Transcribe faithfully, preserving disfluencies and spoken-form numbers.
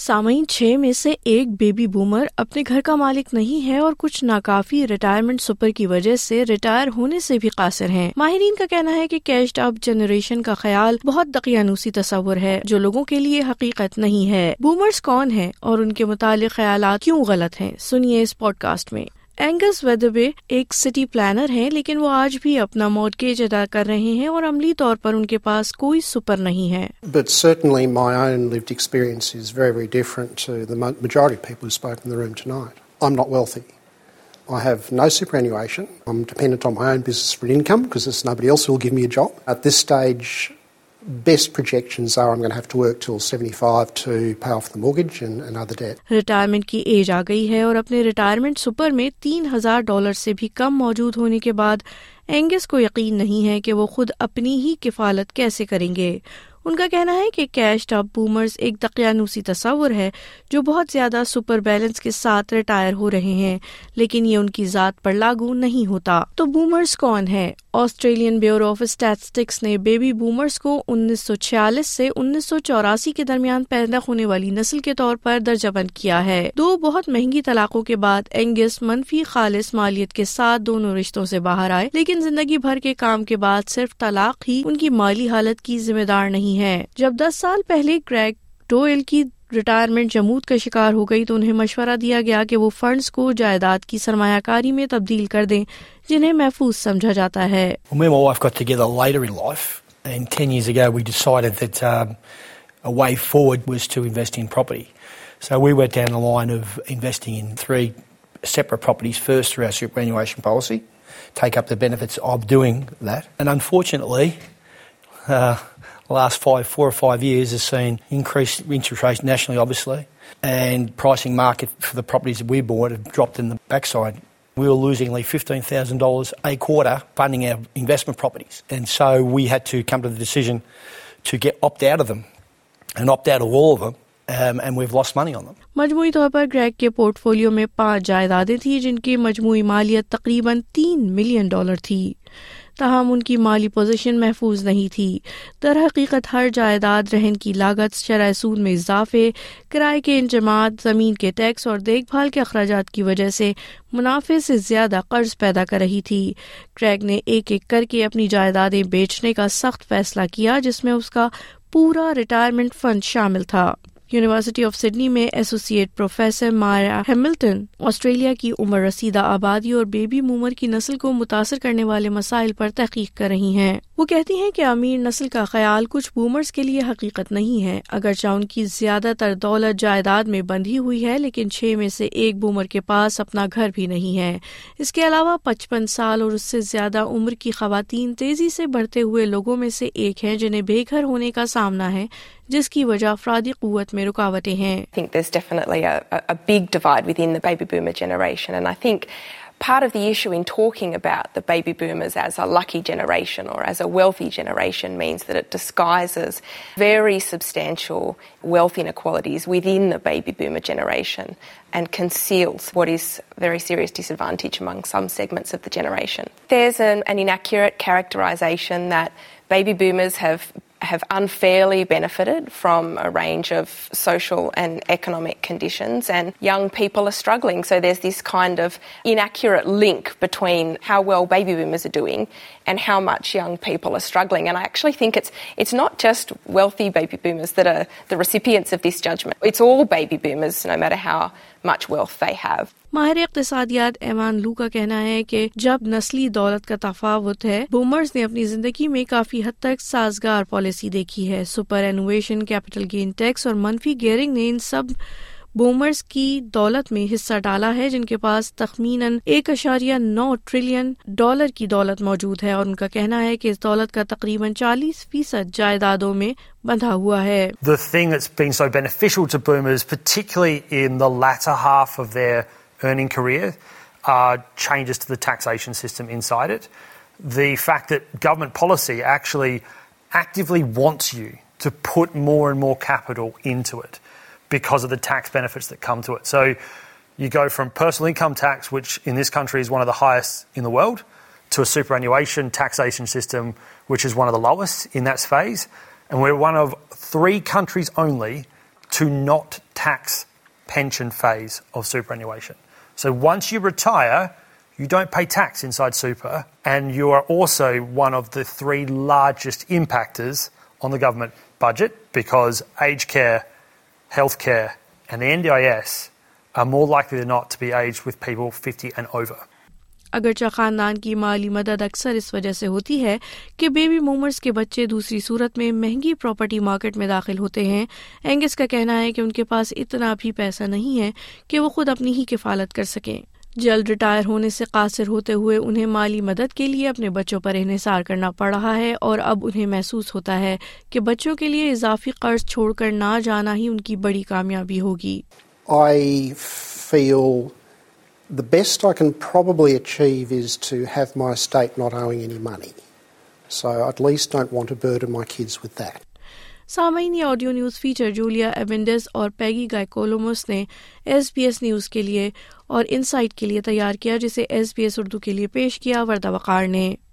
सामईन छह में से एक बेबी बूमर अपने घर का मालिक नहीं है और कुछ नाकाफी रिटायरमेंट सुपर की वजह से रिटायर होने से भी कासिर हैं। माहिरीन का कहना है कि कैश्ड अप जनरेशन का ख्याल बहुत दकियानूसी तस्वुर है जो लोगों के लिए हकीकत नहीं है। बूमर्स कौन है और उनके मुतालिक ख्यालात क्यों गलत हैं, सुनिए इस पॉडकास्ट में। एंगस वेदरबे एक सिटी प्लानर हैं, लेकिन वो आज भी अपना मॉर्गेज अदा कर रहे हैं और अमली तौर पर उनके पास कोई सुपर नहीं है। But certainly my own lived experience is very, very different to the majority of people who spoke in the room tonight. I'm not wealthy. I have no superannuation. I'm dependent on my own business for income because there's nobody else who will give me a job. At this stage, best projections are I'm going to have to work till seventy-five to pay off the mortgage and, and other debt. Retirement की age आ गई है और अपने retirement super में तीन हजार dollar से भी कम मौजूद होने के बाद एंगस को यकीन नहीं है कि वो खुद अपनी ही किफालत कैसे करेंगे। उनका कहना है कि कैश्ड अप बूमर्स एक दकियानूसी तस्वुर है जो बहुत ज्यादा सुपर बैलेंस के साथ रिटायर हो रहे हैं, लेकिन ये उनकी जात पर लागू नहीं होता। तो बूमर्स कौन है? ऑस्ट्रेलियन ब्यूरो ऑफ स्टैटिस्टिक्स ने बेबी बूमर्स को उन्नीस सौ छियालीस से उन्नीस सौ चौरासी के दरमियान पैदा होने वाली नस्ल के तौर पर दर्जाबंद किया है। दो बहुत महंगी तलाकों के बाद एंगस मनफी खालिस मालियत के साथ दोनों रिश्तों से बाहर आए, लेकिन जिंदगी भर के काम के बाद सिर्फ तलाक ही उनकी माली हालत की जिम्मेदार नहीं है। जब दस साल पहले ग्रेग डोयल की रिटायरमेंट जमूत का शिकार हो गई तो उन्हें मशवरा दिया गया कि वो फंड्स को जायदाद की सरमायाकारी में तब्दील कर दें जिन्हें महफूज समझा जाता है। Well, me and my wife got together later in life, and ten years ago we decided that um, a way forward was to invest in property. So we went down the line of investing in three separate properties first through our superannuation policy, take up the benefits of doing that, and unfortunately, uh, the last five, four or five years has seen increased interest rates nationally, obviously, and pricing market for the properties that we bought have dropped in the backside. We were losing like fifteen thousand dollars a quarter funding our investment properties. And so we had to come to the decision to get opt out of them and opt out of all of them. Um, and we've lost money on them. मजमूई तौर पर Greg के portfolio में पांच जायदादें थी जिनकी मजमूई मालियत तकरीबन तीन million dollar थी। ताहम उनकी माली पोजीशन महफूज नहीं थी। दर हकीकत हर जायदाद रहन की लागत, शरह सूद में इजाफे, किराए के इंजमात, जमीन के टैक्स और देखभाल के अखराजात की वजह से मुनाफे से ज्यादा कर्ज पैदा कर रही थी। ग्रेग ने एक एक करके अपनी जायदादें बेचने का सख्त फैसला किया जिसमें उसका पूरा रिटायरमेंट फंड शामिल था। यूनिवर्सिटी ऑफ सिडनी में associate professor Maya Hamilton Australia की उम्र रसीदा आबादी और बेबी बूमर की नस्ल को मुतासर करने वाले मसाइल पर तहकीक कर रही हैं। वो कहती हैं कि अमीर नस्ल का ख्याल कुछ बूमर्स के लिए हकीकत नहीं है, अगरचे उनकी ज्यादातर दौलत जायदाद में बंधी हुई है, लेकिन छह में से एक बूमर के पास अपना घर भी नहीं है। इसके अलावा पचपन साल और उससे ज्यादा उम्र की खवातीन तेजी से बढ़ते हुए लोगों में से एक हैं जिन्हें बेघर होने का सामना है, जिसकी वजह अफरादी कुव्वत में रुकावटें हैं। I think there's definitely a, a big divide within the baby boomer generation, and I think part of the issue in talking about the baby boomers as a lucky generation or as a wealthy generation means that it disguises very substantial wealth inequalities within the baby boomer generation and conceals what is very serious disadvantage among some segments of the generation. There's an, an inaccurate characterisation that baby boomers have have unfairly benefited from a range of social and economic conditions, and young people are struggling. So there's this kind of inaccurate link between how well baby boomers are doing and how much young people are struggling. And I actually think it's it's not just wealthy baby boomers that are the recipients of this judgment. It's all baby boomers, no matter how much wealth they have. माहिर इक़्तिसादियात एमान लू का कहना है कि जब नस्ली दौलत का तफावत है, बूमर्स ने अपनी जिंदगी में काफी हद तक साजगार पॉलिसी देखी है। Superannuation, capital gain tax और मनफी गियरिंग ने इन सब बूमर्स की दौलत में हिस्सा डाला है जिनके पास तखमीनन एक अशारिया नौ ट्रिलियन डॉलर की दौलत मौजूद है, और उनका कहना है कि इस दौलत का तकरीबन चालीस फीसद जायदादों में बंधा हुआ है। The thing that's been so beneficial to boomers, particularly in the latter half of their earning career, are changes to the taxation system inside it. The fact that government policy actually actively wants you to put more and more capital into it because of the tax benefits that come to it. So you go from personal income tax, which in this country is one of the highest in the world, to a superannuation taxation system, which is one of the lowest in that phase. And we're one of three countries only to not tax pension phase of superannuation. So once you retire, you don't pay tax inside super, and you are also one of the three largest impactors on the government budget because aged care, healthcare, and the N D I S are more likely than not to be aged with people fifty and over. अगरचा खानदान की माली मदद अक्सर इस वजह से होती है कि बेबी बूमर्स के बच्चे दूसरी सूरत में महंगी प्रॉपर्टी मार्केट में दाखिल होते हैं। एंगस का कहना है कि उनके पास इतना भी पैसा नहीं है कि वो खुद अपनी ही किफालत कर सकें। जल्द रिटायर होने से कासिर होते हुए उन्हें माली मदद के लिए अपने बच्चों पर इन्हिसार करना पड़ रहा है और अब उन्हें महसूस होता है कि बच्चों के लिए इजाफी कर्ज छोड़कर ना जाना ही उनकी बड़ी कामयाबी होगी। I feel the best I can probably achieve is to have my estate not owing any money. So I at least don't want to burden my kids with that. सामाइन ये audio news feature Julia Avendes और Peggy गायकोलोमस ने SBS news के लिए और insight के लिए तैयार किया, जिसे एसबीएस उर्दू के लिए पेश किया वर्दा वकार ने।